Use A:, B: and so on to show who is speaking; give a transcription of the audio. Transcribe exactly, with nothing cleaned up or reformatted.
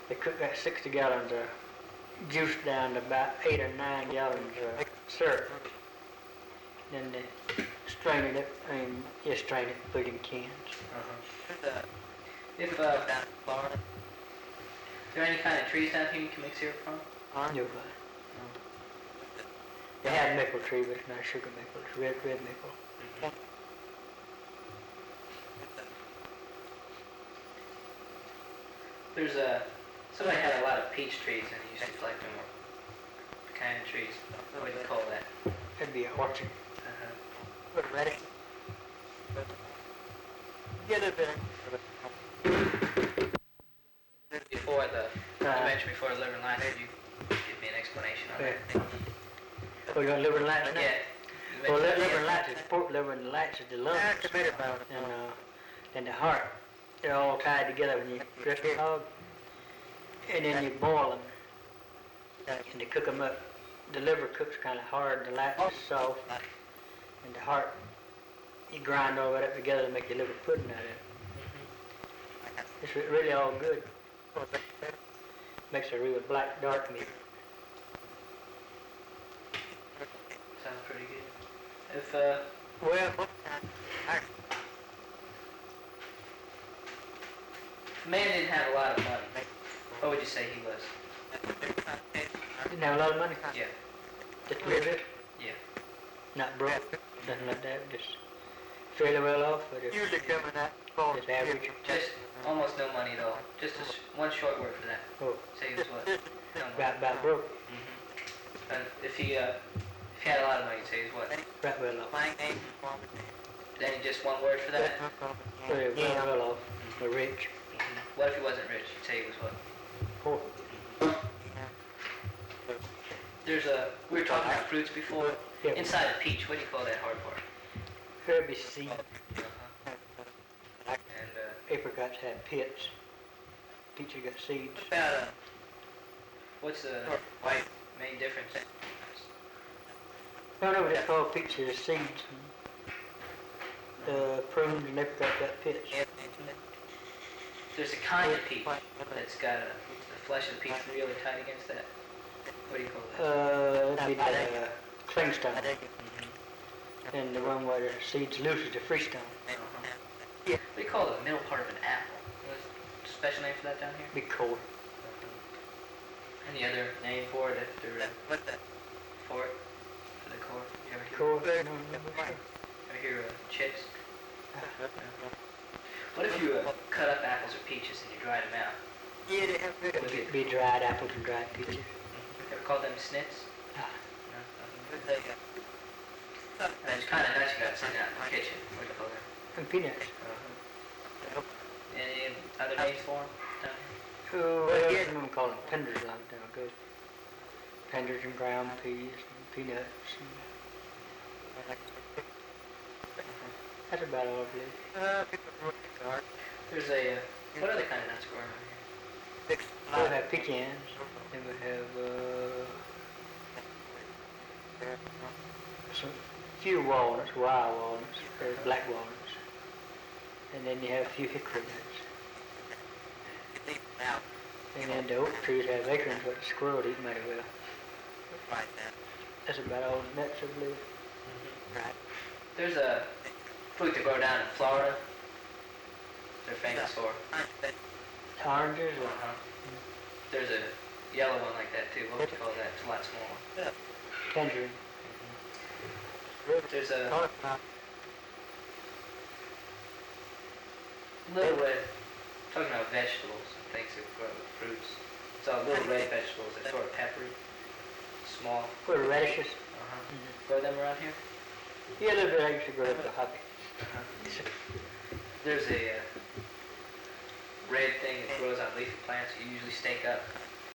A: they cook that sixty gallons of juice down to about eight or nine gallons of syrup. Then they strain it up, I mean, just strain it, put it in cans.
B: Uh-huh. If, uh, down in Florida, is there any kind of trees down here you can make syrup from?
A: No, but they have maple tree, but it's not sugar maple, it's red, red maple.
B: Mm-hmm. There's a, somebody had a lot of peach trees and he used to collect them. What kind of trees? What do you call that?
A: That'd be an orchard.
B: Uh-huh.
A: Put ready. Get it there.
B: Before the, you
A: Uh,
B: mentioned before the liver and liver, you give me an explanation on that.
A: Oh, you got liver and lights now?
B: Yeah. you
A: Well,
B: mentioned-
A: liver and lights is pork liver and the lights is the lungs. And, uh, and the heart. They're all tied together when you dress the hog. And then you boil them. And to cook them up. The liver cooks kind of hard, the lights is soft. And the heart, you grind all that up together to make your liver pudding out of it. It's re- really all good. Makes a real black, dark meat.
B: Sounds pretty good. If, uh,
A: Well,
B: if a man didn't have a lot of money, what would you say he was?
A: didn't have a lot of money.
B: Yeah.
A: Just a little bit.
B: Yeah.
A: Not broke, nothing like that. Just fairly well off, but it's
C: Usually coming out.
A: just average.
B: Just almost no money at all. Just a sh- one short word for that.
A: Oh,
B: Say he was what? No money.
A: about, about broke.
B: Mm-hmm. And if he, uh, if he had a lot of money, you'd say he was what?
A: Right well off.
B: Then just one word for that?
A: Very well, well off. Or rich.
B: Mm-hmm. What if he wasn't rich? You'd say he was what?
A: Poor.
B: There's a, we were talking about fruits before.
A: Yeah.
B: Inside a peach, what do you call that hard part?
A: Herbie seed.
B: Uh-huh. And, uh,
A: Apricots have pits. Peaches got seeds.
B: about, uh, what's the white main difference?
A: I don't know what they call peaches, are seeds. The prunes and apricots got pits.
B: There's a kind of peach that's got a, the flesh of the peach really tight against that. What do you call that?
A: Uh, that'd be the uh, clingstone.
B: Mm-hmm.
A: And the one where the seeds loose is the freestone.
B: Uh-huh. What do you call the middle part of an apple? What's a special name for that down here?
A: Big core.
B: Any other name for it after, uh, what's that? For it? For the core? You ever hear,
A: Core? No, no, no.
B: ever hear uh, chips? No. What if you uh, cut up apples or peaches and you dried them out?
C: Yeah, they have good.
B: Would
A: Be,
B: you
A: be dried apples and dried peaches.
B: ever call them snits?
A: Ah,
B: No, nothing. And it's kind of nice you got sitting out in the kitchen. What do you call that?
A: and peanuts.
B: Uh-huh. Any other names for them down here?
A: Oh, well, yeah, some of them call them penders a long time ago. Penders and ground peas and peanuts. And that's about all I believe.
C: Uh, people work hard.
B: There's a, uh, what other kind of nuts growing around here?
C: Six.
A: We'll have pecans, and we'll have uh, some few walnuts, wild walnuts, or black walnuts. And then you have a few hickory nuts.
C: Now,
A: And then the oak trees have acorns, but the squirrel eat mighty well.
C: right now.
A: That's about all the nuts I believe.
C: Right.
B: There's a fruit they grow down in Florida. They're famous for.
A: Oranges, or
B: Uh-huh. There's a yellow one like that too. What would you call that? It's a lot smaller.
A: tangerine.
B: There's a
C: Talk about
B: little red, talking about vegetables and things that grow, fruits. So little red vegetables, they're sort of peppery, small.
A: What, radishes?
B: Uh-huh. Grow them around here?
A: Yeah, a little bit. I used to grow up the hobby.
B: Uh-huh. There's a uh, red thing that grows on leafy plants you usually stake up